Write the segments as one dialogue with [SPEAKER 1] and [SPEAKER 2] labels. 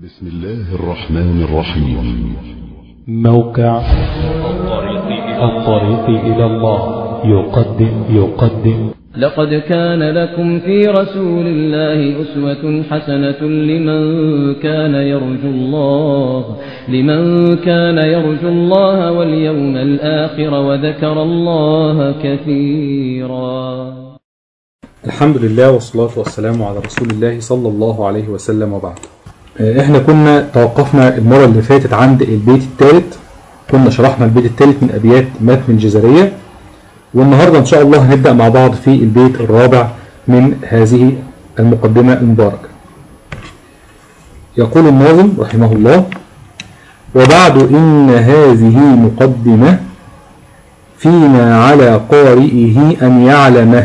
[SPEAKER 1] بسم الله الرحمن الرحيم.
[SPEAKER 2] موقع الطريق إلى الله يقدم
[SPEAKER 3] لقد كان لكم في رسول الله أسوة حسنة لمن كان يرجو الله واليوم الآخر وذكر الله كثيرا.
[SPEAKER 4] الحمد لله والصلاة والسلام على رسول الله صلى الله عليه وسلم وبعد. احنا كنا توقفنا المرة اللي فاتت عند البيت الثالث، كنا شرحنا البيت الثالث من أبيات متن الجزرية، والنهاردة إن شاء الله هنبدأ مع بعض في البيت الرابع من هذه المقدمة المباركة. يقول الناظم رحمه الله: وبعد إن هذه مقدمة فيما على قارئه أن يعلمه.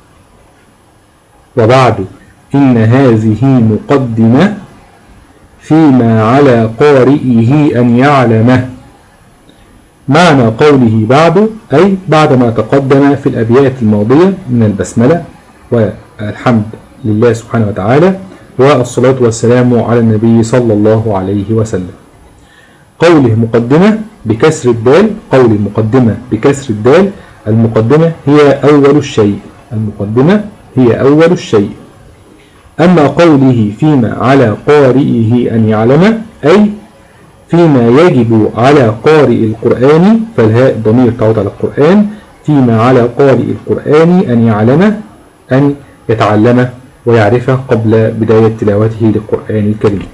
[SPEAKER 4] وبعد إن هذه مقدمة فيما على قارئه أن يعلمه. معنى قوله بعد أي بعد ما تقدم في الأبيات الماضية من البسملة والحمد لله سبحانه وتعالى والصلاة والسلام على النبي صلى الله عليه وسلم. قوله مقدمة بكسر الدال، قوله مقدمة بكسر الدال، المقدمة هي أول الشيء، المقدمة هي أول الشيء. أما قوله فيما على قارئه أن يعلم أي فيما يجب على قارئ القرآن، فالهاء ضمير تعود على القرآن، فيما على قارئ القرآن أن يعلم، أن يتعلم ويعرفه قبل بداية تلاوته للقرآن الكريم.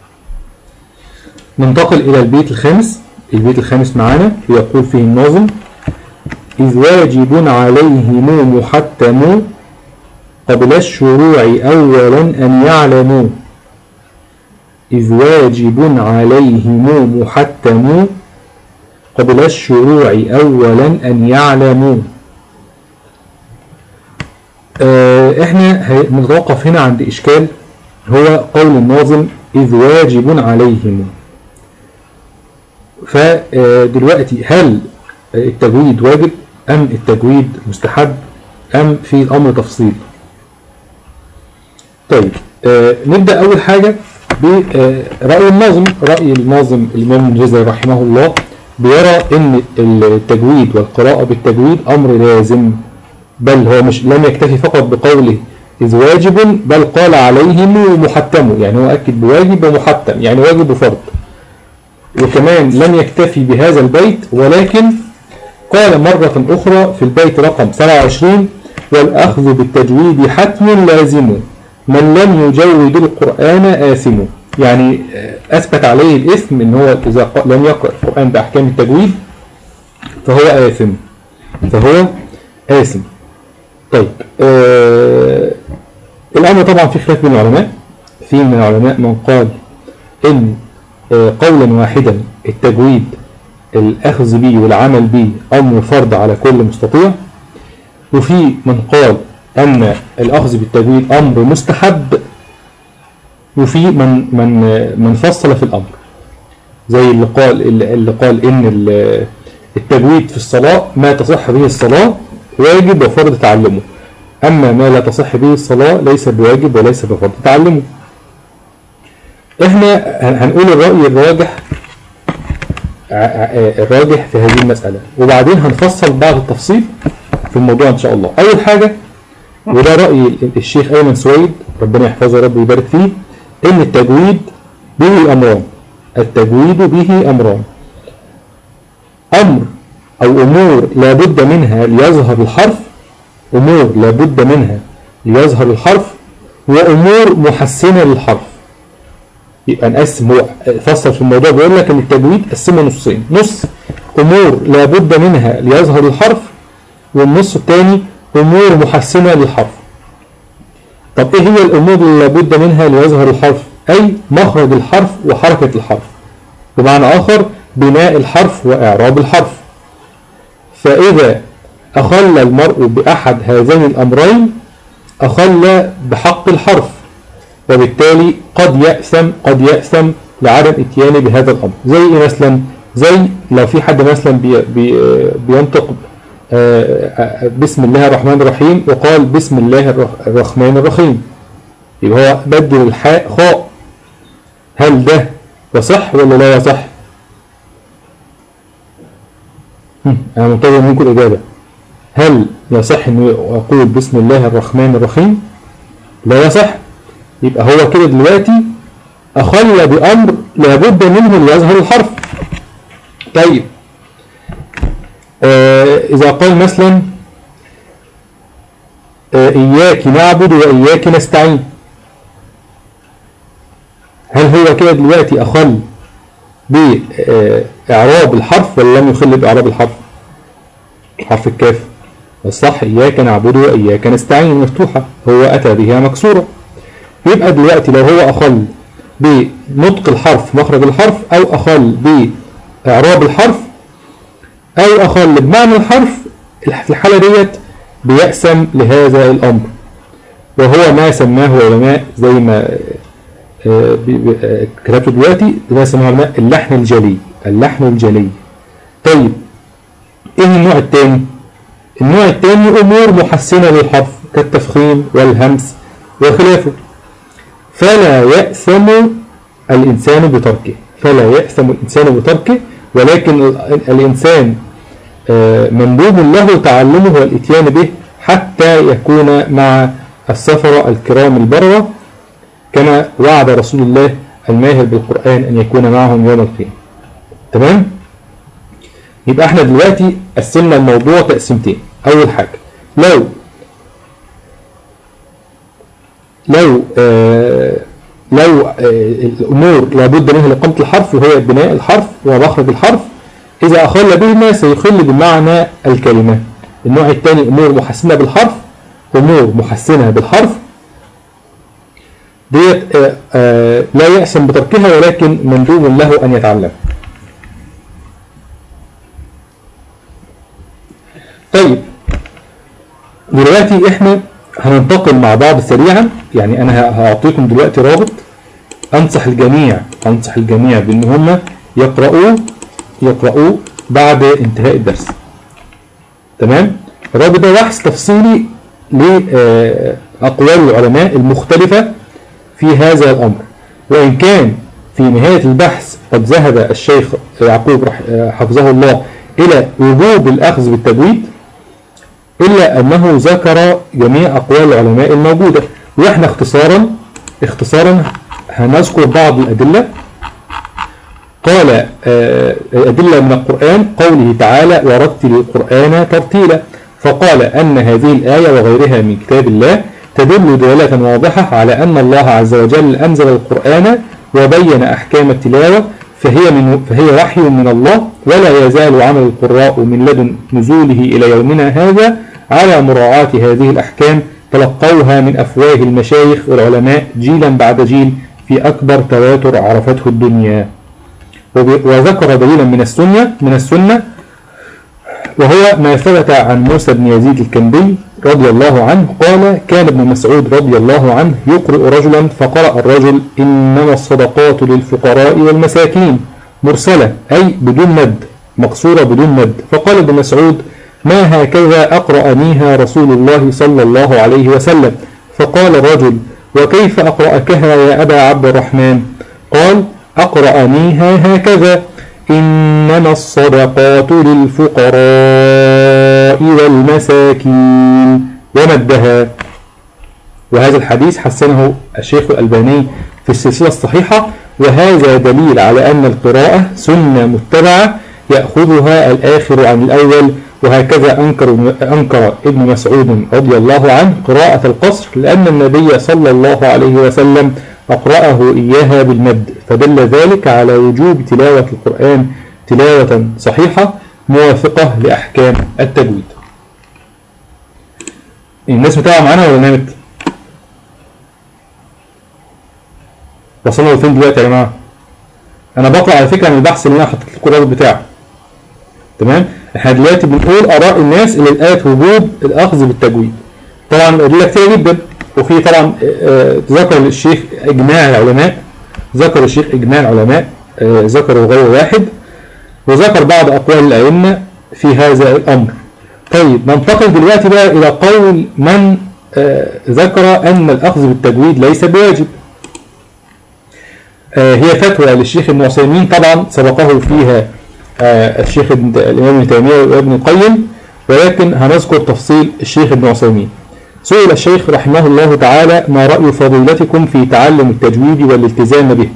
[SPEAKER 4] ننتقل إلى البيت الخامس. البيت الخامس معنا يقول فيه الناظم: إذ واجب عليهم محتم قبل الشروع أولا أن يعلموا. إذ واجب عليهم محتم قبل الشروع أولا أن يعلموا. احنا نتوقف هنا عند إشكال، هو قول الناظم إذ واجب عليهم. فدلوقتي هل التجويد واجب أم التجويد مستحب أم في الأمر تفصيل؟ طيب نبدأ أول حاجة برأي الناظم. رأي الناظم الإمام الجزري رحمه الله بيرى أن التجويد والقراءة بالتجويد أمر لازم، بل هو مش لم يكتفي فقط بقوله إذ واجب، بل قال عليهم محتم، يعني هو أكد بواجب ومحتم، يعني واجب وفرض. وكمان لم يكتفي بهذا البيت، ولكن قال مرة أخرى في البيت رقم 27: والأخذ بالتجويد حتم لازم من لم يجود القرآن آثم. يعني أثبت عليه الإثم إن هو إذا لم يقرأ القرآن بأحكام التجويد فهو آثم، فهو آثم. طيب الأمر طبعا في خلاف بين العلماء. في من العلماء من قال إن قولا واحدا التجويد الأخذ به والعمل به أمر فرض على كل مستطيع، وفي من قال أن الأخذ بالتجويد أمر مستحب، وفي من فصل في الأمر، زي اللي قال إن التجويد في الصلاة ما تصح به الصلاة واجب وفرض تعلمه، أما ما لا تصح به الصلاة ليس بواجب وليس بفرض تعلمه. إحنا هنقول الرأي الراجح في هذه المسألة، وبعدين هنفصل بعض التفصيل في الموضوع إن شاء الله. أول حاجة، وده رأي الشيخ أيمن سويد ربنا يحفظه رب ويبارك فيه، إن التجويد به أمران. التجويد به أمران: أمر أو أمور لابد منها ليظهر الحرف، أمور لابد منها ليظهر الحرف، وأمور محسنة للحرف. يبقى نقسم، هو فصل في الموضوع بيقول لك إن التجويد قسمه نصين: نص أمور لابد منها ليظهر الحرف، والنص الثاني أمور محسنة للحرف. طب إيه هي الأمور اللي لابد منها ليظهر الحرف؟ أي مخرج الحرف وحركة الحرف، بمعنى آخر بناء الحرف وإعراب الحرف. فإذا أخل المرء بأحد هذين الأمرين أخل بحق الحرف، وبالتالي قد يأثم لعدم اتيانه بهذا الأمر. زي إيه مثلا؟ زي لو في حد مثلا بينطق بسم الله الرحمن الرحيم وقال بسم الله الرحمن الرحيم، يبقى هو بدل الحاء خاء، هل ده يصح ولا لا يصح؟ أنا منتظر منكم الإجابة. هل يصح إنه أقول بسم الله الرحمن الرحيم؟ لا يصح. يبقى هو كده دلوقتي أخل بأمر لابد منه ليظهر الحرف. طيب إذا قال مثلا إياك نعبد وإياك نستعين، هل هو كده دلوقتي أخل بإعراب الحرف ولا لم يخل بإعراب الحرف؟ حرف الكاف الصح إياك نعبد وإياك نستعين مفتوحة، هو أتى بها مكسورة. يبقى دلوقتي لو هو أخل بنطق الحرف مخرج الحرف، أو أخل بإعراب الحرف، أو أخل بمعنى الحرف، في الحالة ديت بيقسم لهذا الأمر، وهو ما سماه علماء زي ما كتبته دلوقتي، ما سماه علماء اللحن الجلي. اللحن الجلي. طيب إيه النوع الثاني؟ النوع الثاني أمور محسنة للحرف كالتفخيم والهمس وخلافه، فلا يأثم الإنسان بتركه. فلا يأثم الإنسان بتركه، ولكن الإنسان مندوب له تعلمه والإتيان به حتى يكون مع السفرة الكرام البررة، كما وعد رسول الله الماهر بالقرآن أن يكون معهم يوم القيامة. تمام؟ يبقى احنا دلوقتي قسمنا الموضوع تقسيمتين. أول حاجة لو الأمور لابد منها لإقامة الحرف، وهي بناء الحرف ومخرج الحرف، إذا أخل بهما سيخل بمعنى الكلمة. النوع الثاني أمور محسنة بالحرف. أمور محسنة بالحرف ديت لا يأسم بتركها، ولكن مندوب له أن يتعلم. طيب دلوقتي احنا هننتقل مع بعض سريعا. يعني أنا هأعطيكم دلوقتي رابط أنصح الجميع بأن هم يقرؤوا بعد انتهاء الدرس. تمام؟ الرابط ده بحث تفصيلي لأقوال العلماء المختلفة في هذا الأمر، وإن كان في نهاية البحث قد ذهب الشيخ يعقوب حفظه الله إلى وجوب الأخذ بالتجويد، إلا أنه ذكر جميع أقوال العلماء الموجودة. وإحنا اختصارا هنذكر بعض الأدلة. قال أدلة من القرآن، قوله تعالى ورتل القرآن ترتيلا، فقال أن هذه الآية وغيرها من كتاب الله تدل دلالة واضحة على أن الله عز وجل أنزل القرآن وبين أحكام التلاوة، فهي وحي من الله، ولا يزال عمل القراء من لدن نزوله إلى يومنا هذا على مراعاة هذه الأحكام، تلقوها من أفواه المشايخ والعلماء جيلا بعد جيل في أكبر تواتر عرفته الدنيا. وذكر دليلا من السنة وهو ما ثبت عن موسى بن يزيد الكندي رضي الله عنه قال: كان ابن مسعود رضي الله عنه يقرئ رجلا، فقرأ الرجل: إنما الصدقات للفقراء والمساكين، مرسلة أي بدون مد، مقصورة بدون مد. فقال ابن مسعود: ما هكذا أقرأنيها رسول الله صلى الله عليه وسلم. فقال الرجل: وكيف أقرأكها يا أبا عبد الرحمن؟ قال: أقرأنيها هكذا: إنما الصدقات للفقراء والمساكين، ومدها. وهذا الحديث حسنه الشيخ الألباني في السلسلة الصحيحة، وهذا دليل على أن القراءة سنة متبعة يأخذها الآخر عن الأول. وهكذا أنكر ابن مسعود رضي الله عنه قراءة القصر، لأن النبي صلى الله عليه وسلم أقرأه إياها بالمد، فدل ذلك على وجوب تلاوة القرآن تلاوة صحيحة موافقة لأحكام التجويد. الناس متابعة معانا ولا نامت؟ وصلنا لفين دلوقتي يا جماعة؟ أنا بقرأ على فكرة من البحث اللي أنا حطيت لكم الرابط بتاعه. تمام؟ احنا دلوقتي بنقول آراء الناس اللي لقت وجوب الأخذ بالتجويد. طبعا أدلة كتير جدا، وفي طبعا ذكر الشيخ إجماع العلماء، ذكروا غير واحد، وذكر بعض أقوال الأئمة في هذا الأمر. طيب ننتقل دلوقتي بقى إلى قول من ذكر أن الأخذ بالتجويد ليس بواجب. هي فتوى للشيخ ابن عثيمين، طبعا سبقه فيها الشيخ الإمام ابن تيمية وابن القيم، ولكن هنذكر تفصيل الشيخ ابن عثيمين. سئل الشيخ رحمه الله تعالى: ما رأي فضيلتكم في تعلم التجويد والالتزام به؟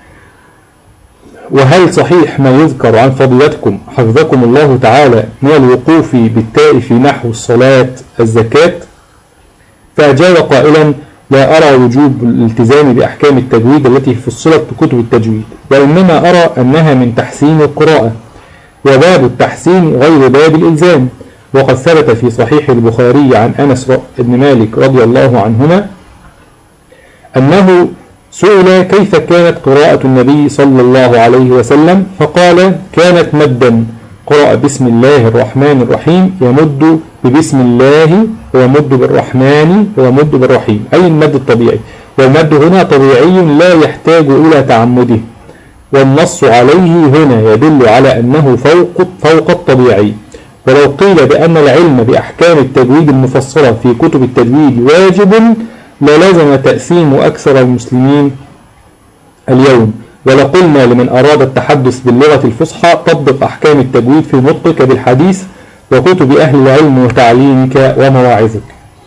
[SPEAKER 4] وهل صحيح ما يذكر عن فضيلتكم حفظكم الله تعالى من الوقوف بالتاء في نحو الصلاة الزكاة؟ فأجاب قائلا: لا أرى وجوب الالتزام بأحكام التجويد التي فصلت بكتب التجويد، وإنما أرى أنها من تحسين القراءة، وباب التحسين غير باب الإلزام. وقد ثبت في صحيح البخاري عن أنس بن مالك رضي الله عنهما أنه سئل كيف كانت قراءة النبي صلى الله عليه وسلم، فقال: كانت مدا، قرأ بسم الله الرحمن الرحيم، يمد ببسم الله ويمد بالرحمن ويمد بالرحيم، أي المد الطبيعي، والمد هنا طبيعي لا يحتاج إلى تعمده، والنص عليه هنا يدل على أنه فوق الطبيعي. ولو قيل بأن العلم بأحكام التجويد المفصلة في كتب التجويد واجب للزم تأثيم أكثر المسلمين اليوم، ولقلنا لمن أراد التحدث باللغة الفصحى: طبق أحكام التجويد في نطقك بالحديث وكتب أهل العلم وتعليمك ومواعظك.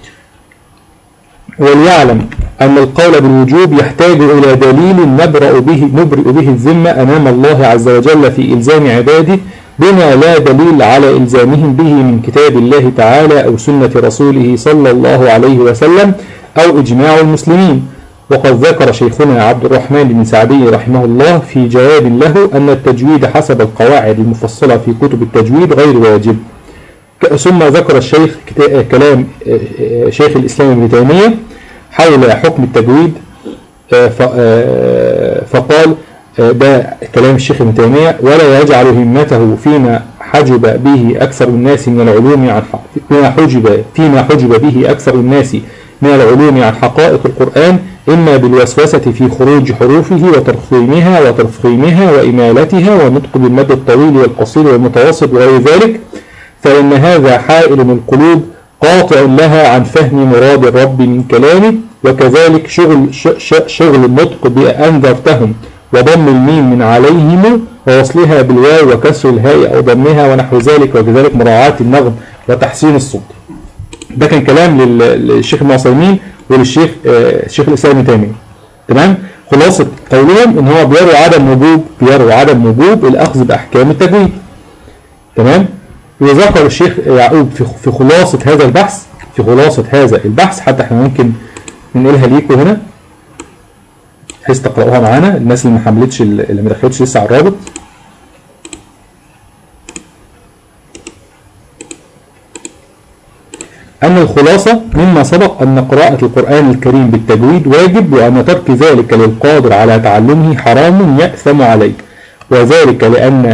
[SPEAKER 4] وليعلم أن القول بالوجوب يحتاج إلى دليل نبرئ به الذمة أمام الله عز وجل في إلزام عباده بما لا دليل على إلزامهم به من كتاب الله تعالى أو سنة رسوله صلى الله عليه وسلم أو إجماع المسلمين. وقد ذكر شيخنا عبد الرحمن بن سعدي رحمه الله في جواب له أن التجويد حسب القواعد المفصلة في كتب التجويد غير واجب. ثم ذكر الشيخ كلام شيخ الإسلام ابن تيمية حول حكم التجويد، فقال ده كلام الشيخ ابن تيمية: ولا يجعل همته فيما حجب به أكثر الناس من العلوم عن فيما حجب به أكثر الناس من العلوم عن حقائق القرآن، إما بالوسوسة في خروج حروفه وترخيمها وإمالتها ونطق بالمد الطويل والقصير والمتوسط وغير ذلك، فإن هذا حائل القلوب قاطع لها عن فهم مراد الرب من كلامه. وكذلك شغل النطق بأنذرتهم وضم الميم من عليهم ووصلها بالواو وكسر الهاء أو ضمها ونحو ذلك، وكذلك مراعاة النغم وتحسين الصوت. ده كان كلام للشيخ ابن عثيمين وللشيخ الإسلام ابن تيمية. تمام؟ خلاصة قولهم إن هو بيروا عدم وجوب الأخذ بأحكام التجويد. تمام؟ وذكر الشيخ يعقوب في خلاصة هذا البحث حتى احنا ممكن ننقلها ليكم هنا بحيث تقرأوها معانا الناس اللي ما دخلتش لسه على الرابط. أن الخلاصة مما سبق أن قراءة القرآن الكريم بالتجويد واجب، وأن ترك ذلك للقادر على تعلمه حرام يأثم عليه، وذلك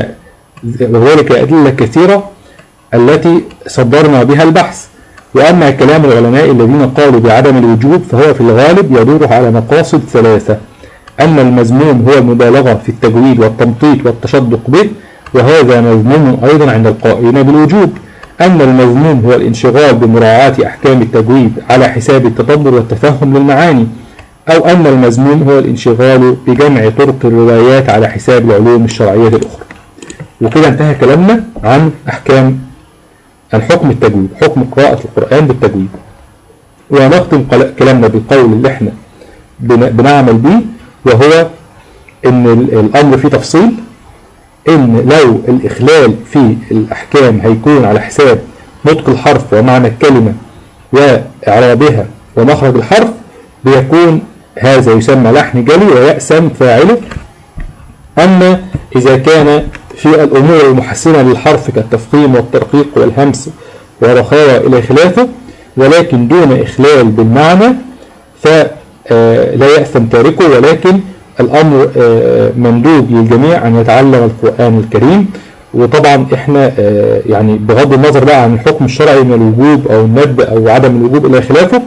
[SPEAKER 4] أدلة كثيرة التي صدرنا بها البحث. وأما كلام العلماء الذين قالوا بعدم الوجوب فهو في الغالب يدور على مقاصد ثلاثة: أن المذموم هو المبالغة في التجويد والتمطيط والتشدق به، وهذا مذموم أيضا عند القائلين بالوجوب. أن المذموم هو الانشغال بمراعاة أحكام التجويد على حساب التدبر والتفهم للمعاني، أو أن المذموم هو الانشغال بجمع طرق الروايات على حساب العلوم الشرعية الأخرى. وكده انتهى كلامنا عن حكم التجويد، حكم قراءة القرآن بالتجويد. ونختم كلامنا بالقول اللي احنا بنعمل به، وهو ان الامر فيه تفصيل، ان لو الاخلال في الاحكام هيكون على حساب نطق الحرف ومعنى الكلمة واعرابها ومخرج الحرف، بيكون هذا يسمى لحن جلي ويأثم فاعله. اما اذا كان في الأمور المحسنة للحرف كالتفخيم والترقيق والهمس ورخاوة إلى خلافه، ولكن دون إخلال بالمعنى، فلا يأثم تاركه، ولكن الأمر مندوب للجميع أن يتعلم القرآن الكريم. وطبعا إحنا يعني بغض النظر بقى عن الحكم الشرعي من الوجوب أو الندب أو عدم الوجوب إلى خلافه،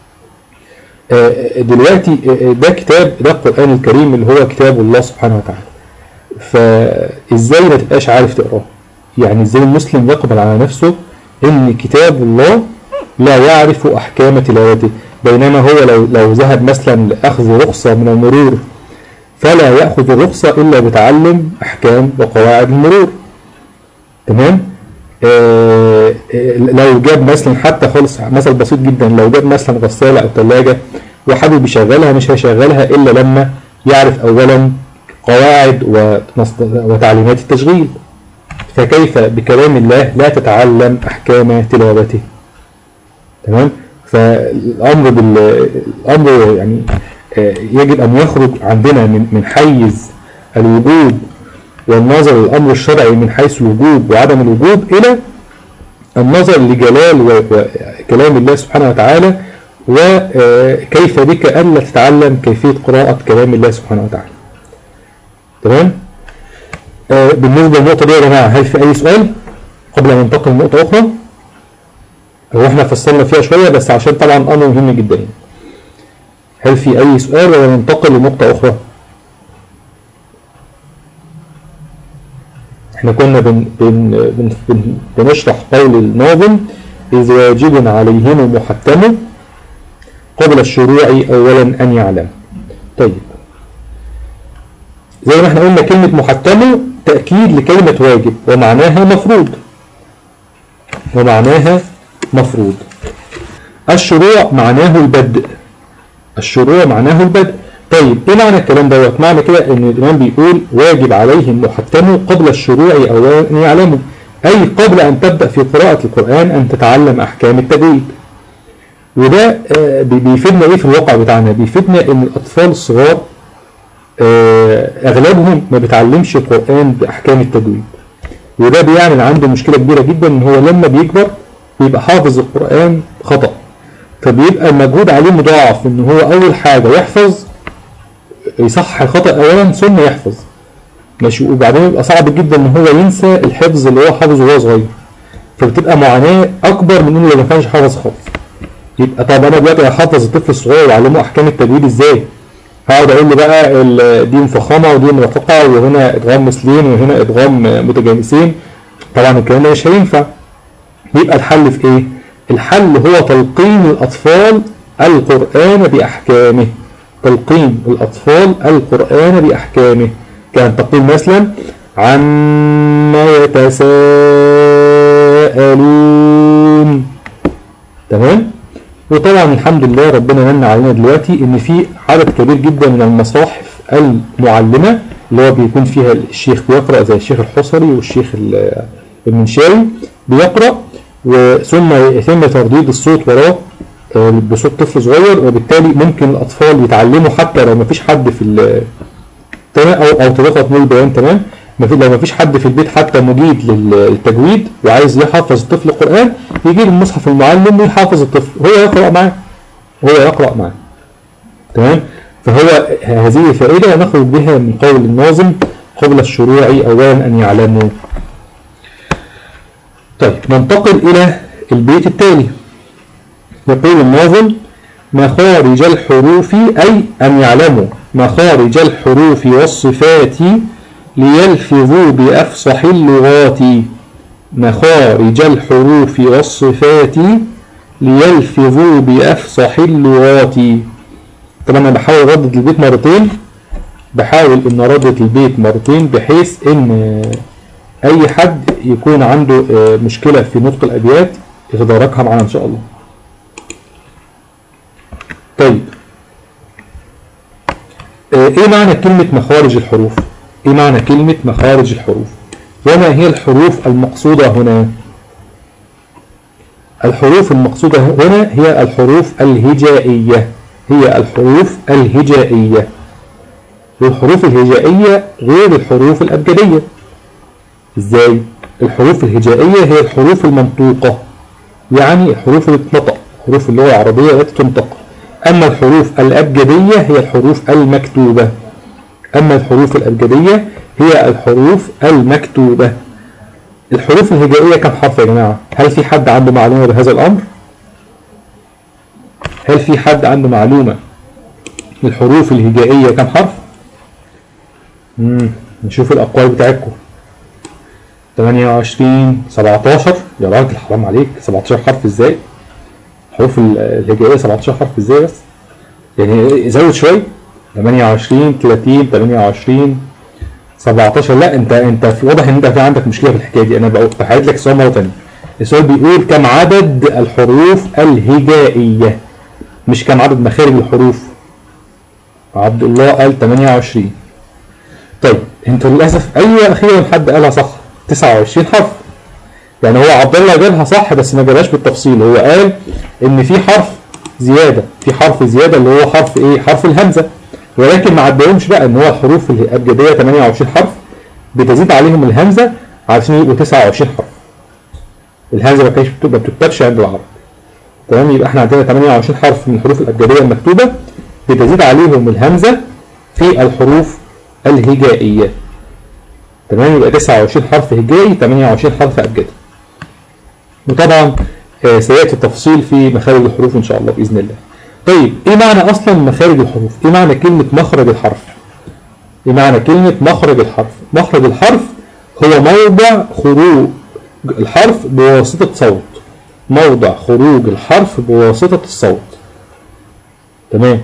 [SPEAKER 4] دلوقتي ده القرآن الكريم اللي هو كتاب الله سبحانه وتعالى. فإزاي ما تبقاش عارف تقراه؟ يعني إزاي المسلم يقبل على نفسه إن كتاب الله لا يعرف أحكام تلاوته، بينما هو لو ذهب مثلا لأخذ رخصة من المرور فلا يأخذ الرخصة إلا بتعلم أحكام وقواعد المرور. تمام. لو جاب مثلا حتى خالص مثل بسيط جدا، لو جاب مثلا غسالة أو ثلاجة وحابب يشغلها، مش هيشغلها إلا لما يعرف أولا قواعد وتعليمات التشغيل. فكيف بكلام الله لا تتعلم أحكام تلاوته؟ تمام. فالأمر الأمر يعني يجب أن يخرج عندنا من حيز الوجوب والنظر للأمر الشرعي من حيث الوجوب وعدم الوجوب إلى النظر لجلال وكلام الله سبحانه وتعالى، وكيف بك ألا تتعلم كيفية قراءة كلام الله سبحانه وتعالى. تمام. بالنسبة للنقطة دي يا جماعة، هل في أي سؤال قبل أن ننتقل لنقطة أخرى؟ هو احنا فصلنا فيها شوية بس عشان طبعا أمر مهم جدا. هل في أي سؤال ولا ننتقل لنقطة أخرى؟ احنا كنا بنشرح قول الناظم: إذ واجب عليهم محتم قبل الشروع أولا أن يعلم. طيب، زي ما احنا قلنا كلمة محتم تأكيد لكلمة واجب ومعناها مفروض، ومعناها مفروض. الشروع معناه البدء، الشروع معناه البدء. طيب ايه معنى الكلام دوت؟ معنى كده ان الامام بيقول واجب عليهم محتم قبل الشروع اولا ان يعلموا، اي قبل ان تبدأ في قراءة القرآن ان تتعلم احكام التجويد. وده بيفيدنا ايه في الواقع بتاعنا؟ بيفيدنا ان الاطفال الصغار اغلبهم ما بيتعلمش القرآن باحكام التجويد، وده بيعمل عنده مشكلة كبيرة جدا، ان هو لما بيكبر بيبقى حافظ القرآن خطأ، فبيبقى المجهود عليه مضاعف، ان هو اول حاجة يحفظ يصحح الخطأ اولا ثم يحفظ، ماشي، وبعدين يبقى صعب جدا ان هو ينسى الحفظ اللي هو حافظه وهو صغير، فبتبقى معاناة اكبر من انه لو ما كانش حافظ خالص. يبقى طب انا دلوقتي هحفظ الطفل الصغير واعلمه احكام التجويد ازاي؟ هقعد اقول له بقى دي مفخمه ودي مرفقه وهنا ادغام مثلين وهنا ادغام متجانسين؟ طبعا الكلام ده مش هينفع. يبقى الحل في ايه؟ الحل هو تلقين الاطفال القرآن باحكامه، تلقين الاطفال القرآن باحكامه. كان تقول مثلا عما يتساءلون. تمام. وطبعا الحمد لله ربنا من علينا دلوقتي ان في عدد كبير جدا من المصاحف المعلمة اللي هو بيكون فيها الشيخ بيقرأ، زي الشيخ الحصري والشيخ المنشاوي بيقرأ، ثم ترديد الصوت وراه بصوت طفل صغير، وبالتالي ممكن الاطفال يتعلموا حتى لو ما فيش حد في تمام، او طريقة نقول البيان. تمام. لو ما فيش حد في البيت حتى مجيد للتجويد وعايز يحفظ الطفل القرآن، يجيب المصحف المعلم ويحفظ الطفل، هو يقرأ معاه، هو يقرأ معاه. تمام. فهو هذه فائدة نخرج بها من قول الناظم قبل الشروع أولا أن يعلموا. طيب ننتقل إلى البيت التالي. يقول الناظم: مخارج الحروف، أي أن يعلموا مخارج الحروف والصفات ليلفظوا بأفصح اللغات. مخارج الحروف والصفات ليلفظوا بأفصح اللغات. طبعا أنا بحاول أردد البيت مرتين، بحيث إن أي حد يكون عنده مشكلة في نطق الأبيات يتداركها معنا إن شاء الله. طيب إيه معنى كلمة مخارج الحروف؟ إيه معنى كلمة مخارج الحروف؟ وما هي الحروف المقصودة هنا؟ الحروف المقصودة هنا هي الحروف الهجائية، هي الحروف الهجائية. والحروف الهجائية غير الحروف الأبجدية. إزاي؟ الحروف الهجائية هي الحروف المنطوقة، يعني الحروف اللي تنطق، حروف اللغة العربية التي تنطق. أما الحروف الأبجدية هي الحروف المكتوبة. أما الحروف الأبجدية هي الحروف المكتوبة. الحروف الهجائية كم حرف يا جماعة؟ هل في حد عنده معلومة بهذا الأمر؟ هل في حد عنده معلومة الحروف الهجائية كم حرف؟ نشوف الأقوال بتاعتكم. 28 17. يا راجل حرام عليك، 17 حرف ازاي؟ الحروف الهجائية 17 حرف ازاي بس؟ يعني زود شوي. 28 30 28 17. لا انت في واضح ان انت في عندك مشكله في الحكايه دي. انا بعيد لك السؤال مره ثانيه. السؤال بيقول كم عدد الحروف الهجائيه، مش كم عدد مخارج الحروف. عبد الله قال 28. طيب انتوا للاسف ايوه اخيرا حد قالها صح، 29 حرف. يعني هو عبد الله جابها صح بس ما جابهاش بالتفصيل. هو قال ان في حرف زياده، في حرف زياده اللي هو حرف ايه؟ حرف الهمزه. ولكن ما عدهمش بقى ان هو الحروف الابجديه 28 حرف بتزيد عليهم الهمزه علشان يبقوا 29 حرف. الهمزه ما بتكتبش عند العرب. تمام؟ يبقى احنا عندنا 28 حرف من الحروف الابجديه المكتوبه بتزيد عليهم الهمزه في الحروف الهجائيه. تمام؟ يبقى 29 حرف هجائي، 28 حرف ابجدي. وطبعا سياتي التفصيل في مخارج الحروف ان شاء الله باذن الله. طيب ايه معنى اصلا مخارج الحروف؟ ايه معنى كلمه مخرج الحرف؟ ايه معنى كلمه مخرج الحرف؟ مخرج الحرف هو موضع خروج الحرف بواسطه صوت. موضع خروج الحرف بواسطه الصوت. تمام؟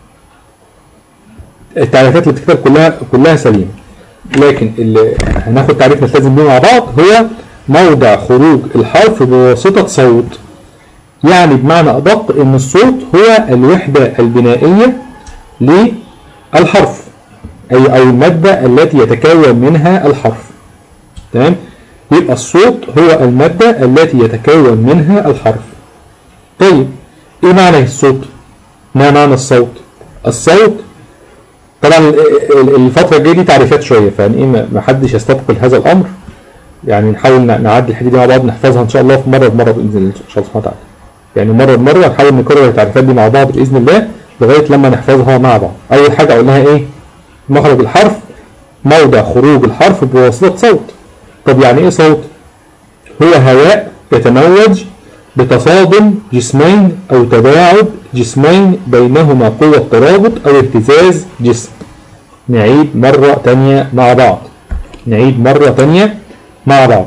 [SPEAKER 4] التعريفات اللي بتكتب كلها سليمه، لكن اللي هناخد تعريف نلتزم بيه مع بعض هو موضع خروج الحرف بواسطه صوت. يعني بمعنى أدق إن الصوت هو الوحدة البنائية للحرف، أو المادة التي يتكون منها الحرف. تمام؟ يبقى الصوت هو المادة التي يتكون منها الحرف. طيب إيه معنى الصوت؟ ما معنى الصوت؟ الصوت طبعا الفترة الجاية دي تعريفات شوية، فيعني إيه ما حدش يستثقل هذا الأمر. يعني نحاول نعدي الحديث دي مع بعض، نحفظها إن شاء الله في مرة بمرة بإذن الله إن شاء الله سبحانه وتعالى. يعني مرة بمرة نحاول نكرر التعريفات دي مع بعض بإذن الله لغاية لما نحفظها مع بعض. أول حاجة قلناها إيه؟ مخرج الحرف موضع خروج الحرف بواسطة صوت. طب يعني إيه صوت؟ هو هواء يتموج بتصادم جسمين أو تباعد جسمين بينهما قوة ترابط أو اهتزاز جسم. نعيد مرة تانية مع بعض. نعيد مرة تانية مع بعض.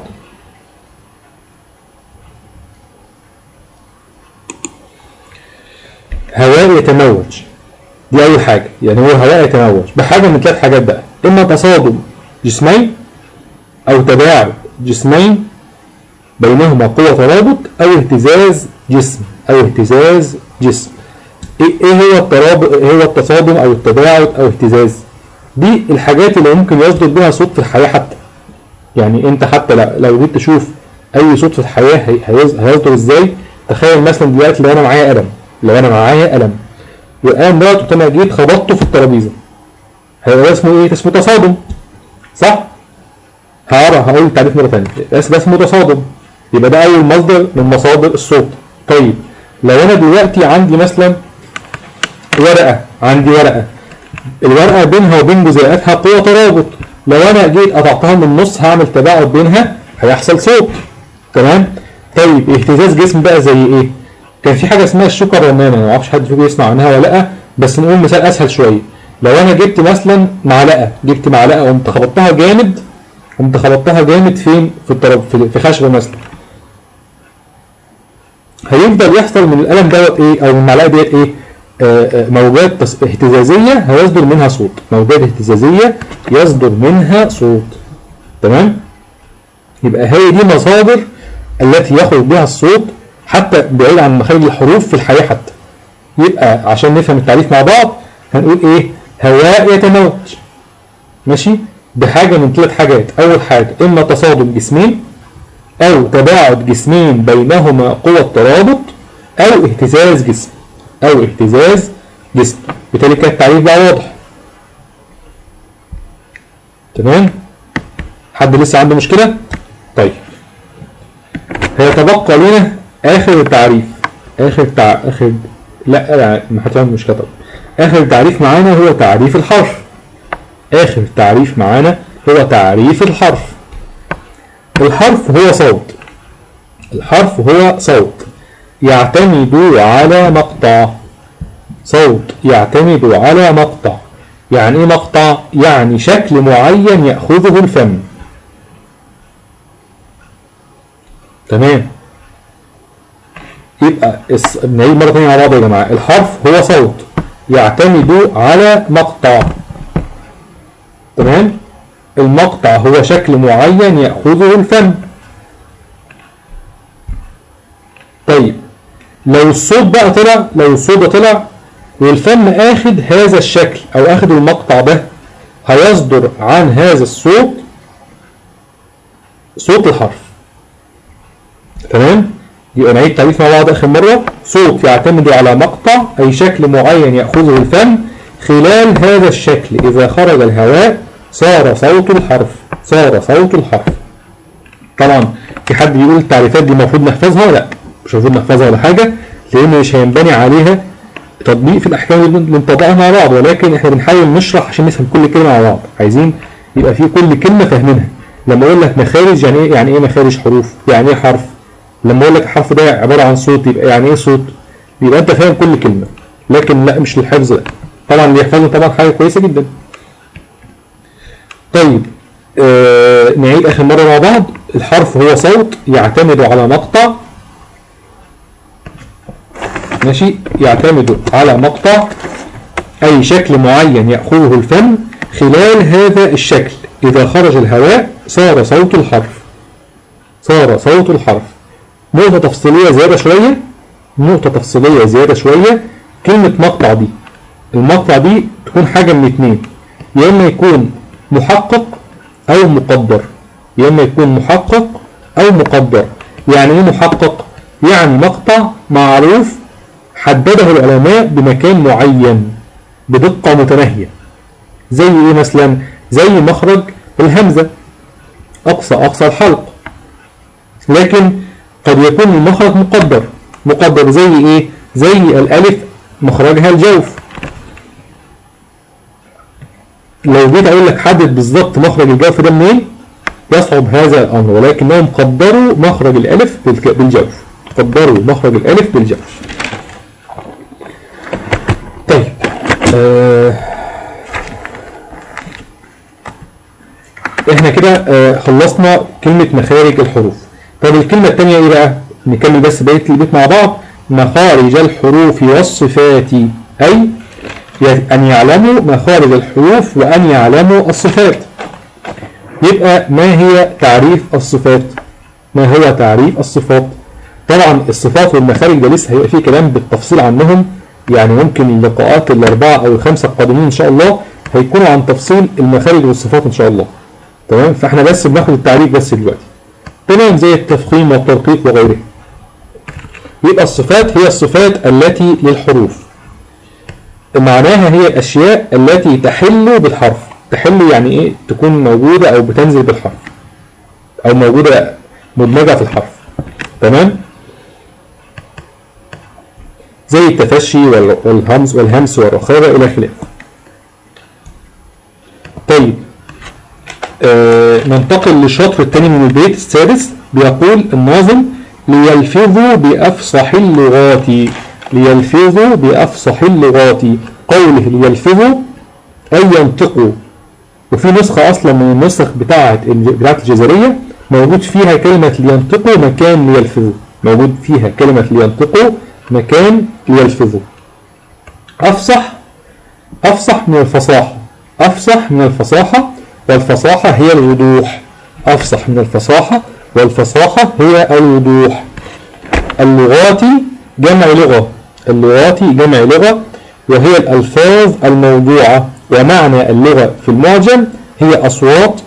[SPEAKER 4] هواء يتموج، دي أول حاجة. يعني هو هواء يتموج بحاجة من 3 حاجات بقى، إما تصادم جسمين أو تباعد جسمين بينهما قوة ترابط أو اهتزاز جسم أو اهتزاز جسم. إيه هو الترابط؟ هو التصادم أو التباعد أو اهتزاز. دي الحاجات اللي ممكن يصدر بها صوت في الحياة حتى. يعني أنت حتى لو جيت تشوف أي صوت في الحياة هيصدر إزاي. تخيل مثلا دلوقتي لو أنا معايا قلم، والقلم دوت انا جيت خبطته في الترابيزه، هيبقى اسمه ايه؟ اسمه تصادم، صح؟ هقول التعريف مره ثانيه. ده اسمه تصادم، يبقى ده اول مصدر من مصادر الصوت. طيب لو انا دلوقتي عندي مثلا ورقه، الورقه بينها وبين جزيئاتها قوه ترابط، لو انا جيت قطعتها من النص هعمل تباعد بينها، هيحصل صوت. تمام؟ طيب اهتزاز جسم بقى زي ايه؟ كان في حاجه اسمها الشوكه الرنانه، ما اعرفش حد فيكم يسمع عنها ولا لا، بس نقول مثال اسهل شويه. لو انا جبت مثلا معلقه، وقمت خبطتها جامد فين؟ في خشبه مثلا، هيفضل يحصل من القلم دوت ايه؟ او من المعلقه ديت ايه؟ موجات اهتزازيه هيصدر منها صوت. موجات اهتزازيه يصدر منها صوت. تمام؟ يبقى هي دي مصادر التي يخرج بها الصوت حتى بعيد عن مخارج الحروف في الحياة حتى. يبقى عشان نفهم التعريف مع بعض هنقول ايه؟ هواء يتموج، ماشي؟ بحاجة من 3 حاجات. اول حاجة اما تصادم جسمين او تباعد جسمين بينهما قوة ترابط او اهتزاز جسم. بالتالي كان التعريف بقى واضح. تمام؟ حد لسه عنده مشكلة؟ طيب هيتبقى لنا آخر التعريف. لا ما حدش عنده مشكلة طبعا. آخر التعريف معانا هو تعريف الحرف. الحرف هو صوت يعتمد على مقطع. يعني ايه مقطع؟ يعني شكل معين يأخذه الفم. تمام؟ يبقى نعيد مرة ثانية مع بعض يا جماعة. الحرف هو صوت يعتمد على مقطع. تمام. المقطع هو شكل معين يأخذه الفم. طيب لو الصوت بقى طلع، لو الصوت ده طلع والفم اخد هذا الشكل او اخد المقطع ده، هيصدر عن هذا الصوت صوت الحرف. تمام. يبقى نعيد التعريف مع بعض اخر مره. صوت يعتمد على مقطع اي شكل معين ياخذه الفم، خلال هذا الشكل اذا خرج الهواء صار صوت الحرف. صار صوت الحرف. طبعا في حد يقول التعريفات دي المفروض نحفظها؟ لا، مش المفروض نحفظها ولا حاجه، لان مش هينبني عليها تطبيق في الاحكام اللي بنطبقها مع بعض، ولكن احنا بنحاول نشرح عشان نفهم كل كلمه مع بعض. عايزين يبقى في كل كلمه فاهمينها. لما اقول لك مخارج، يعني ايه؟ يعني ايه مخارج حروف؟ يعني ايه حرف؟ لما اقول لك الحرف ده عباره عن صوت، يبقى يعني ايه صوت؟ يبقى انت فاهم كل كلمه. لكن لا، مش للحفظ ده. طبعا اللي يحفظه طبعا حاجه كويسه جدا. طيب نعيد اخر مره مع بعض. الحرف هو صوت يعتمد على مقطع. ماشي. يعتمد على مقطع اي شكل معين ياخذه الفم، خلال هذا الشكل اذا خرج الهواء صار صوت الحرف. صار صوت الحرف. نقطه تفصيليه زياده شويه، نقطه تفصيليه زياده شويه. كلمه مقطع دي، المقطع دي تكون حاجه من اتنين، يا اما يكون محقق او مقدر. يا اما يكون محقق او مقدر. يعني ايه محقق؟ يعني مقطع معروف حدده العلماء بمكان معين بدقة متناهية. زي ايه مثلا؟ زي مخرج الهمزة، اقصى الحلق. لكن قد يكون المخرج مقدر. مقدر زي ايه؟ زي الالف مخرجها الجوف. لو جيت اقول لك حدد بالظبط مخرج الجوف ده منين، يصعب هذا الامر، ولكنهم قدروا مخرج الالف بالجوف. قدروا مخرج الالف بالجوف. طيب احنا كده خلصنا كلمة مخارج الحروف. طب الكلمة الثانية ايه بقى؟ نكمل بس بقية البيت مع بعض. مخارج الحروف والصفات، اي أن يعلموا مخارج الحروف وأن يعلموا الصفات. يبقى ما هي تعريف الصفات؟ ما هو تعريف الصفات؟ طبعا الصفات والمخارج ده لسه هيبقى فيه كلام بالتفصيل عنهم، يعني ممكن اللقاءات الأربعة أو الخمسة القادمين إن شاء الله هيكونوا عن تفصيل المخارج والصفات إن شاء الله. تمام. فإحنا بس بناخد التعريف بس دلوقتي. تمام. زي التفخيم والترقيق وغيره. يبقى الصفات هي الصفات التي للحروف. معناها هي الأشياء التي تحل بالحرف. تحل يعني إيه؟ تكون موجودة أو بتنزل بالحرف، أو موجودة مدمجة في الحرف. تمام. زي التفشي والهمس والرخاوة إلى خلافه. طيب ننتقل للشطر الثاني من البيت السادس. بيقول الناظم: ليلفظوا بأفصح اللغات. ليلفظوا بأفصح اللغات. قوله ليلفظوا أي ينطقوا. وفي نسخة أصلا من النسخ بتاعة الجزرية موجود فيها كلمة لينطقوا مكان ليلفظوا. موجود فيها كلمة لينطقوا مكان ليلفظوا. أفصح من الفصاحة. أفصح من الفصاحة، والفصاحة هي الوضوح. أفصح من الفصاحة، والفصاحة هي الوضوح. اللغات جمع لغة. اللغات جمع لغة، وهي الألفاظ الموضوعة. ومعنى اللغة في المعجم هي أصوات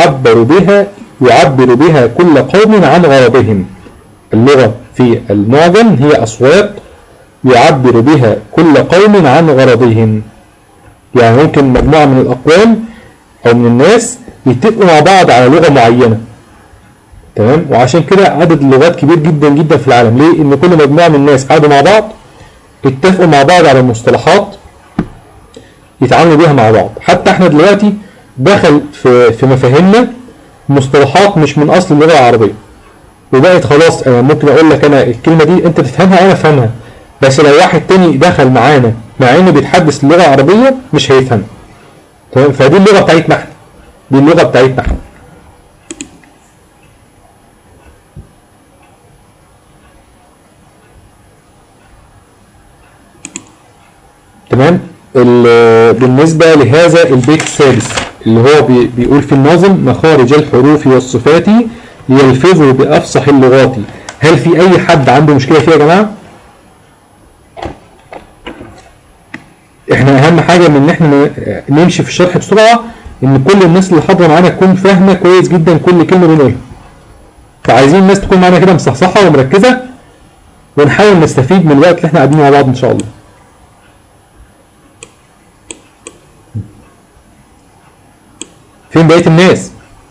[SPEAKER 4] يعبر بها كل قوم عن غرضهم. اللغة في المعجم هي أصوات يعبر بها كل قوم عن غرضهم. يعني ممكن مجموعة من الأقوام أو من الناس يتفقوا مع بعض على لغة معينة. تمام. وعشان كده عدد اللغات كبير جدا جدا في العالم. ليه؟ إن كل مجموعة من الناس قعدوا مع بعض اتفقوا مع بعض على مصطلحات يتعاملوا بيها مع بعض. حتى احنا دلوقتي دخل في مفاهيمنا مصطلحات مش من أصل اللغة العربية، وبقت خلاص أنا ممكن أقول لك أنا الكلمة دي أنت تفهمها وأنا أفهمها، بس لو واحد تاني دخل معانا مع إنه بيتحدث اللغة العربية مش هيفهم. تمام. فدي اللغة بتاعتنا احنا. دي اللغة بتاعتنا احنا. تمام. بالنسبة لهذا البيت السادس اللي هو بيقول في النظم مخارج الحروف والصفات ليلفظوا بأفصح اللغات. هل في أي حد عنده مشكلة فيها يا جماعة؟ احنا أهم حاجة من إن احنا نمشي في الشرح بسرعة إن كل الناس اللي حاضرة معانا تكون فاهمة كويس جدا كل كلمة بنقولها. فعايزين الناس تكون معانا كده مصحصحة ومركزة ونحاول نستفيد من الوقت اللي احنا قاعدين مع بعض إن شاء الله. فين بقية الناس؟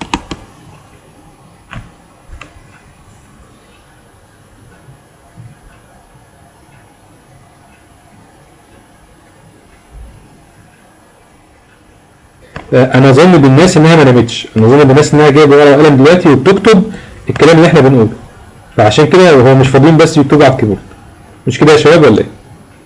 [SPEAKER 4] انا اظن بالناس انها ما نامتش، انا اظن بالناس انها جايبه ورقه وقلم دلوقتي وبتكتب الكلام اللي احنا بنقوله، فعشان كده هو مش فاضيين بس يكتبوا على الكيبورد. مش كده يا شباب ولا ايه؟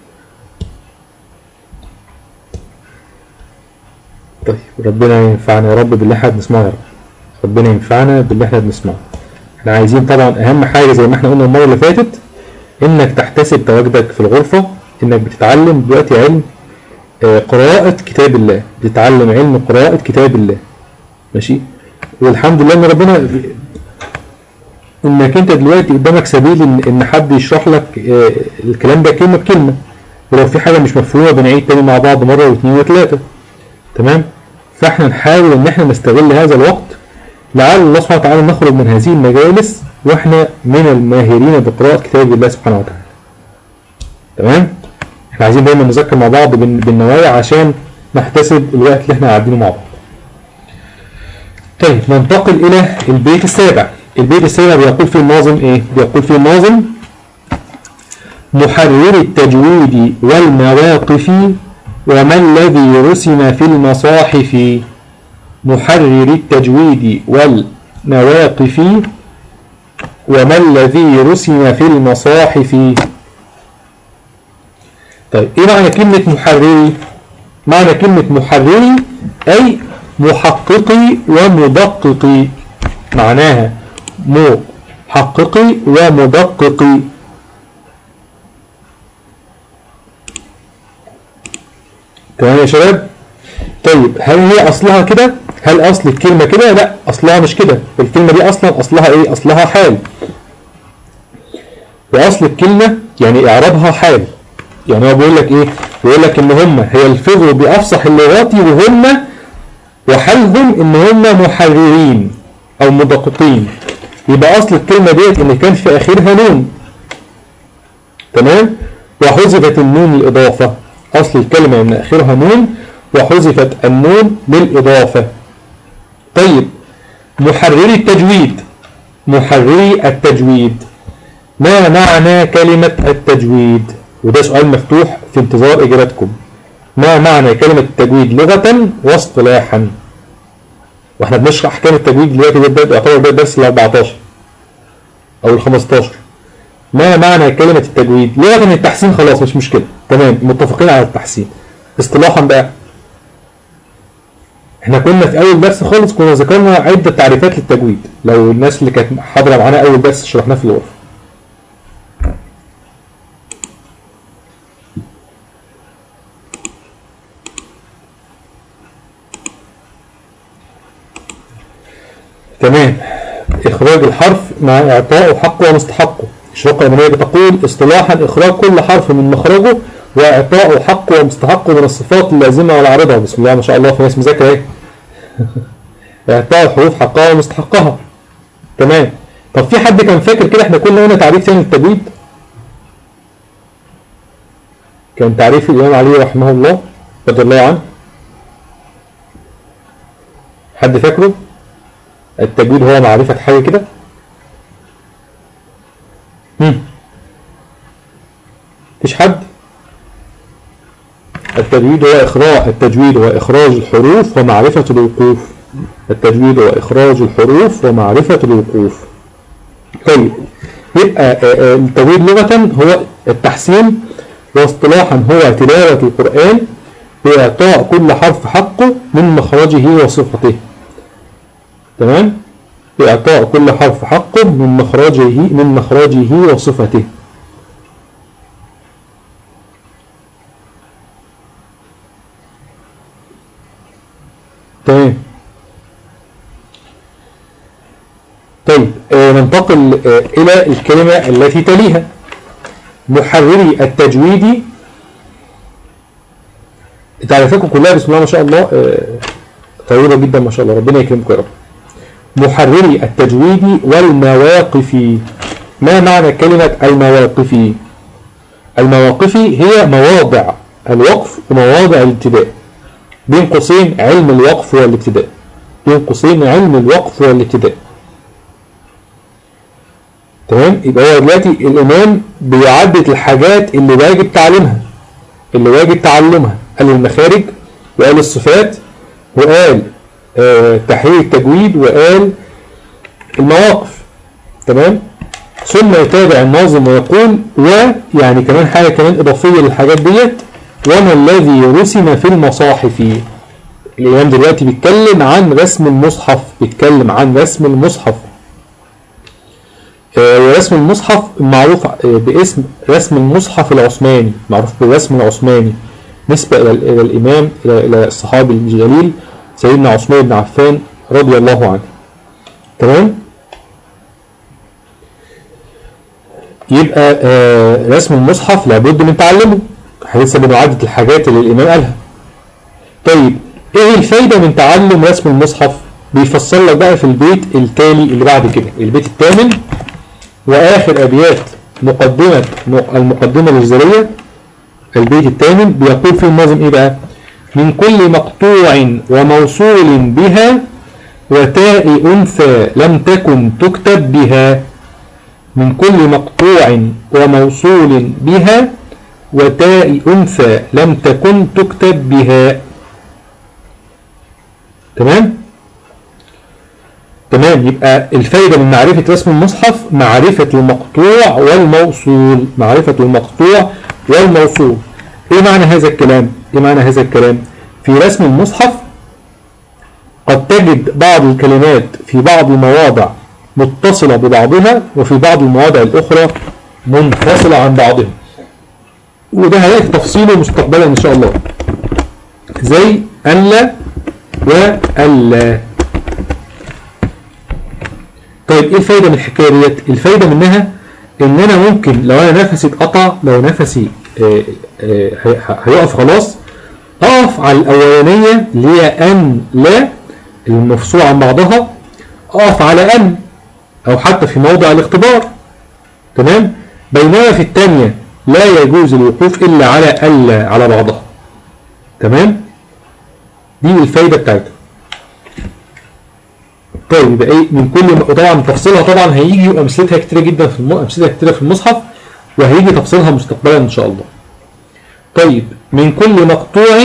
[SPEAKER 4] طيب ربنا ينفعنا يا رب باللي احنا بنسمعه يا رب. ربنا ينفعنا باللي احنا بنسمعه. احنا عايزين طبعا اهم حاجه زي ما احنا قلنا المره اللي فاتت انك تحتسب تواجدك في الغرفه، انك بتتعلم دلوقتي علم قراءة كتاب الله، بتتعلم علم قراءة كتاب الله. ماشي؟ والحمد لله ان ربنا انك انت دلوقتي قدامك سبيل ان حد يشرح لك الكلام ده كلمة بكلمة، ولو في حاجة مش مفهومة بنعيد تاني مع بعض مرة واثنين وثلاثة. تمام؟ فاحنا نحاول ان احنا نستغل هذا الوقت لعل الله سبحانه وتعالى نخرج من هذه المجالس واحنا من الماهرين بقراءة كتاب الله سبحانه وتعالى. تمام؟ احنا عايزين دايما نذكر مع بعض بالنوايا عشان نحتسب الوقت اللي احنا قاعدينه مع بعض. طيب ننتقل الى البيت السابع. البيت السابع بيقول فيه الناظم ايه؟ بيقول فيه الناظم محرر التجويد والمواقف وما الذي رسم في المصاحف. محرر التجويد والمواقف وما الذي رسم في المصاحف. طيب ايه معنى كلمة محرري؟ معنى كلمة محرري اي محققي ومدققي، معناها محققي ومدققي. تمام يا شباب؟ طيب هل هي اصلها كده؟ هل اصل الكلمة كده؟ لا اصلها مش كده. الكلمة دي اصلا اصلها ايه؟ اصلها حال، واصل الكلمة يعني اعرابها حال. يعني هو بيقول لك ايه؟ بيقول لك ان هم هيلفظوا بافصح اللغات وهم وحالهم ان هم محررين او مدققين. يبقى اصل الكلمه ديت ان كان في اخرها نون. تمام؟ وحذفت النون الاضافه. اصل الكلمه ان اخرها نون وحذفت النون للاضافه. طيب محرري التجويد. محرري التجويد ما معنى كلمه التجويد؟ وده سؤال مفتوح في انتظار اجابتكم. ما معنى كلمة التجويد لغة واصطلاحا؟ واحنا بنشرح احكام التجويد دلوقتي، ده يعتبر ده الدرس ال 14 او ال 15. ما معنى كلمة التجويد؟ لغة التحسين خلاص مش مشكلة، تمام متفقين على التحسين. اصطلاحا بقى احنا كنا في اول درس خالص كنا ذكرنا عدة تعريفات للتجويد، لو الناس اللي كانت حاضرة معانا اول درس شرحناه في الغرفة. تمام. إخراج الحرف مع إعطائه حقه ومستحقه. الشروق الأمنية بتقول اصطلاحا إخراج كل حرف من مخرجه وإعطائه حقه ومستحقه من الصفات اللازمة والعارضة. بسم الله ما شاء الله في ناس مذاكرة إيه؟ إعطاء الحروف حقها ومستحقها. تمام. طب في حد كان فاكر كده إحنا كنا هنا تعريف ثاني للتجويد؟ كان تعريف الإمام علي رحمه الله رضي الله عنه. حد فاكره؟ التجويد هو معرفة حاجة كده؟ مفيش حد؟ التجويد هو إخراج الحروف ومعرفة الوقوف. التجويد هو إخراج الحروف ومعرفة الوقوف. طيب يبقى التجويد لغة هو التحسين، واصطلاحا هو تلاوة القرآن بإعطاء كل حرف حقه من مخرجه وصفته. تمام؟ بإعطاء كل حرف حقه من مخرجه وصفته. تمام. طيب ننتقل إلى الكلمة التي تليها. محرري التجويد. تعرفكم كلها بسم الله ما شاء الله طيبة جدا ما شاء الله، ربنا يكرمكم يا رب. محرري التجويد والمواقف. ما معنى كلمة المواقف؟ المواقف هي مواضع الوقف ومواضع الابتداء، بين قوسين علم الوقف والابتداء، بين قوسين علم الوقف والابتداء. تمام. يبقى هو دلوقتي الإمام بيعدد الحاجات اللي واجب تعليمها، اللي واجب تعلمها. قال المخارج وقال الصفات وقال تحرير التجويد وقال المواقف. تمام. ثم يتابع الناظم ويقول ويعني كمان حاجة كمان إضافية للحاجات ديت، وما الذي رسم في المصاحف. الإمام دلوقتي بيتكلم عن رسم المصحف، بيتكلم عن رسم المصحف. ورسم المصحف معروف باسم رسم المصحف العثماني، معروف بالرسم العثماني نسبة إلى الإمام إلى الصحابي الجليل سيدنا عثمان بن عفان رضي الله عنه. تمام. يبقى رسم المصحف لابد من تعلمه، لسه بنعدد الحاجات اللي الإمام قالها. طيب ايه الفايدة من تعلم رسم المصحف؟ بيفسر لك بقى في البيت التالي اللي بعد كده، البيت الثامن وآخر أبيات المقدمة الجزرية. البيت الثامن بيقول فيه الناظم ايه بقى؟ من كل مقطوع وموصول بها وتاء أنثى لم تكن تكتب بها. من كل مقطوع وموصول بها وتاء أنثى لم تكن تكتب بها. تمام؟ تمام. يبقى الفايدة من معرفة رسم المصحف معرفة المقطوع والموصول، معرفة المقطوع والموصول. ايه معنى هذا الكلام؟ ايه معنى هذا الكلام؟ في رسم المصحف قد تجد بعض الكلمات في بعض المواضع متصلة ببعضها وفي بعض المواضع الأخرى منفصلة عن بعضها، وده هيأتي تفصيله مستقبلا إن شاء الله، زي ألا وألا. طيب إيه الفايدة من الحكاية ديت؟ الفايدة منها إن أنا ممكن لو أنا نفسي اتقطع، لو نفسي هيقف خلاص، أقف على الأولانية اللي هي أن لا المفصول عن بعضها، أقف على أن أو حتى في موضع الاختبار. تمام. بينما في الثانية لا يجوز الوقوف إلا على ألا على بعضها. تمام. دي الفايدة بتاعتها. طيب يبقى ايه من كل، طبعا تفصيلها طبعا هيجي وامثلتها كتيرة جدا في امثلتها كتيرة في المصحف، وهيجي تفصيلها مستقبلا ان شاء الله. طيب من كل مقطوع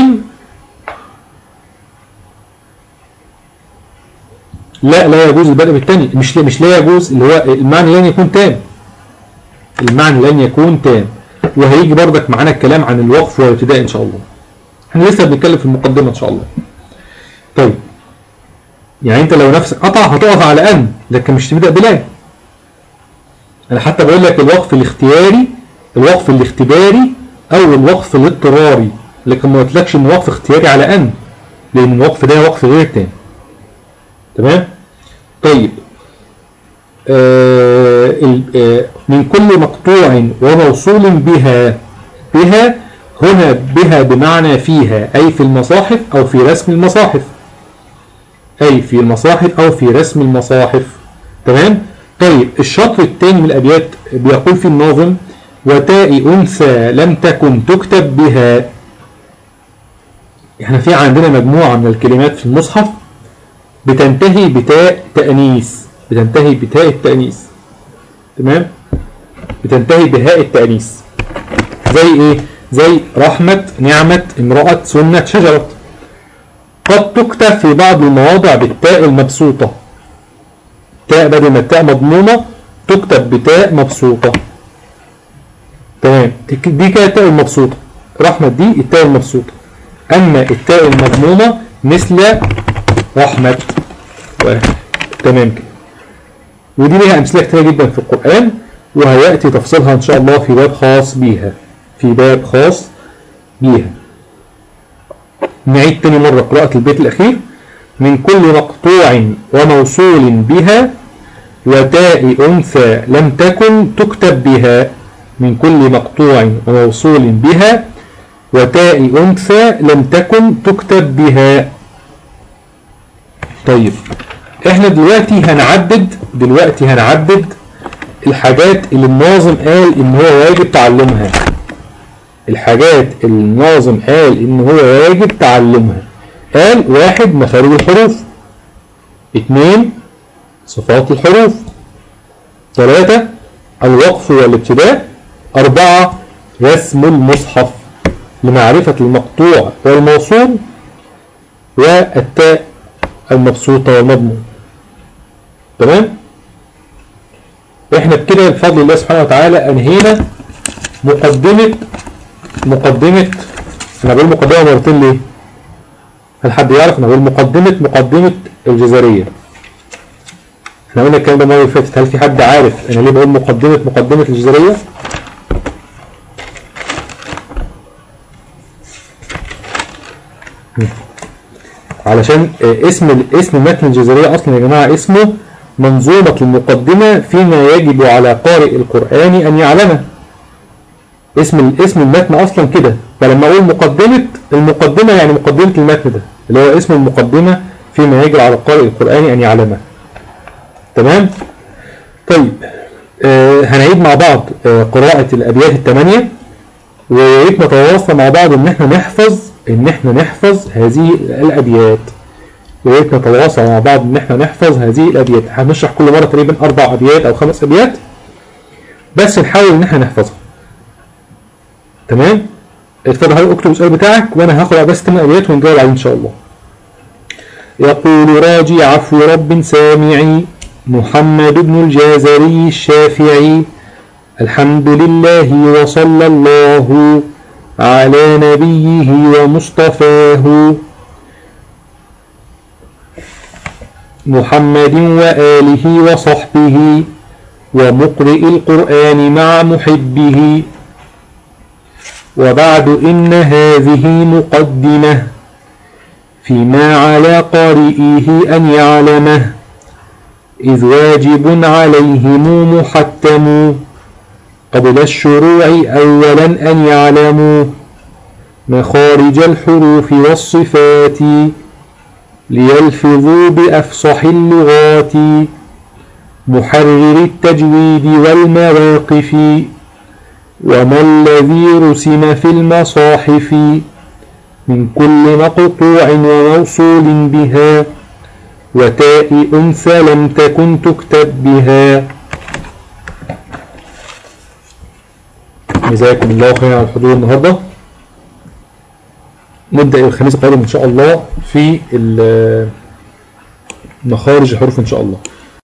[SPEAKER 4] لا يجوز البدء بالثاني، مش لا يجوز، اللي هو المعنى لن يكون تام، المعنى لن يكون تام. وهيجي بردك معانا الكلام عن الوقف والابتداء ان شاء الله، احنا لسه بنتكلم في المقدمة ان شاء الله. طيب يعني انت لو نفسك قطع هتقف على ان، لكن مش تبدأ بلا. انا حتى بقول لك الوقف الاختياري، الوقف الاختباري او الوقف الاضطراري، لكن ما قلتلكش ان وقف اختياري على ان، لان الوقف ده وقف غير تام. تمام. طيب من كل مقطوع وموصول بها. بها هنا بها بمعنى فيها، أي في المصاحف أو في رسم المصاحف، أي في المصاحف أو في رسم المصاحف. تمام. طيب الشطر الثاني من الأبيات بيقول في الناظم وتاء أنثى لم تكن تكتب بها. احنا في عندنا مجموعة من الكلمات في المصحف بتنتهي بتاء تأنيث، بتنتهي بتاء التأنيث. تمام. بتنتهي بهاء التأنيث، زي ايه؟ زي رحمة، نعمة، امرأة، سنة، شجرة. قد تكتب في بعض المواضع بالتاء المبسوطة، تاء بدل ما التاء مضمومة تكتب بتاء مبسوطة. تمام. دي كده التاء المبسوطة، رحمة دي التاء المبسوطة. أما التاء المضمومة مثل رحمة. تمام كده. ودي ليها أمثلة كتير جدا في القرآن، وهيأتي تفصيلها إن شاء الله في باب خاص بيها، في باب خاص بيها. نعيد تاني مرة قراءة البيت الأخير. من كل مقطوع وموصول بها وتاء أنثى لم تكن تكتب بها. من كل مقطوع وموصول بها وتاء أنثى لم تكن تكتب بها. طيب احنا دلوقتي هنعدد الحاجات اللي الناظم قال ان هو واجب تعلمها. الحاجات اللي الناظم قال ان هو واجب تعلمها. قال: 1 مخارج الحروف، 2 صفات الحروف، 3 الوقف والابتداء، 4 رسم المصحف لمعرفة المقطوع والموصول والتاء المبسوطة والمضموم. تمام؟ احنا بكده بفضل الله سبحانه وتعالى انهينا مقدمة انا بقول مقدمة مرتين ليه؟ هل حد يعرف؟ انا بقول مقدمة الجزرية. احنا قلنا الكلام ده المرة اللي فاتت. هل في حد عارف انا ليه بقول مقدمة الجزرية؟ علشان اسم متن الجزرية اصلا يا جماعة اسمه منظومة المقدمة فيما يجب على قارئ القرآن ان يعلمه. اسم المتن اصلا كده. فلما اقول المقدمة يعني مقدمة المتن ده اللي هو اسم المقدمة فيما يجب على قارئ القرآن ان يعلمه. تمام؟ طيب هنعيد مع بعض قراءة الابيات الثمانية، وياريت نتواصل مع بعض ان احنا نحفظ هذه الابيات. وياريت نتواصل مع بعض ان احنا نحفظ هذه الابيات. هنشرح كل مرة تقريبا 4 ابيات او 5 ابيات، بس نحاول ان احنا نحفظها. تمام؟ اتفضل اكتب السؤال بتاعك وانا هاخد بس 8 ابيات ونجاوب عليه ان شاء الله. يقول راجي عفو رب سامعي محمد بن الجازري الشافعي: الحمد لله وصلى الله على نبيه ومصطفاه محمد وآله وصحبه ومقرئ القرآن مع محبه. وبعد إن هذه مقدمة فيما على قارئيه أن يعلمه، إذ واجب عليهم محتم قبل الشروع أولا أن يعلموا مخارج الحروف والصفات ليلفظوا بأفصح اللغات، محرر التجويد والمواقف وما الذي رسم في المصاحف من كل مقطوع وموصول بها وتاء أنثى لم تكن تكتب بها. جزاكم الله خيرا على الحضور النهارده. نبدأ الخميس القادم إن شاء الله في مخارج الحروف إن شاء الله.